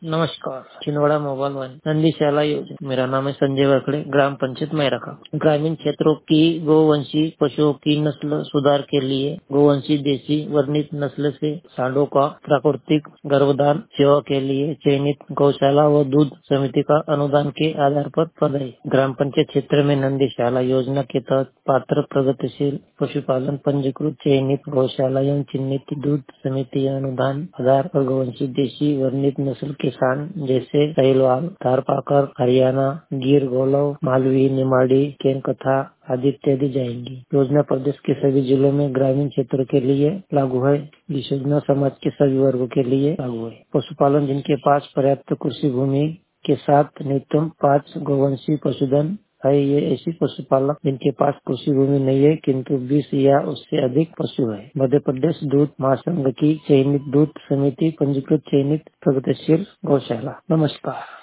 नमस्कार। Chhindwara mobile one नंदीशाला योजना। मेरा नाम है संजय वाकड़े, ग्राम पंचायत मैरका। ग्रामीण क्षेत्रों की गोवंशी पशुओं की नस्ल सुधार के लिए गोवंशी देसी वर्णित नस्ल से सांडों का प्राकृतिक गर्भधान सेवा के लिए चयनित गौशाला व दूध समिति का अनुदान के आधार पर पदाई। ग्राम पंचायत क्षेत्र में नंदीशाला योजना के तहत पात्र प्रगतिशील पशुपालन पंजीकृत चयनित गौशाला एवं चिन्हित दूध समिति अनुदान आधार पर गोवंशी देशी वर्णित नस्ल किसान जैसे साहिवाल, थारपाकर, हरियाणा, गिर, गोलव, मालवी, निमाड़ी, केनकथा आदि इत्यादि जाएंगी। योजना प्रदेश के सभी जिलों में ग्रामीण क्षेत्रों के लिए लागू है। इस योजना समाज के सभी वर्गों के लिए लागू है। पशुपालन जिनके पास पर्याप्त कृषि भूमि के साथ न्यूनतम 5 गोवंशी पशुधन है, ये ऐसी पशुपालक जिनके पास कृषि भूमि नहीं है किंतु 20 या उससे अधिक पशु है। मध्य प्रदेश दूध महासंघ की चयनित दूध समिति पंजीकृत चयनित प्रगतिशील गौशाला। नमस्कार।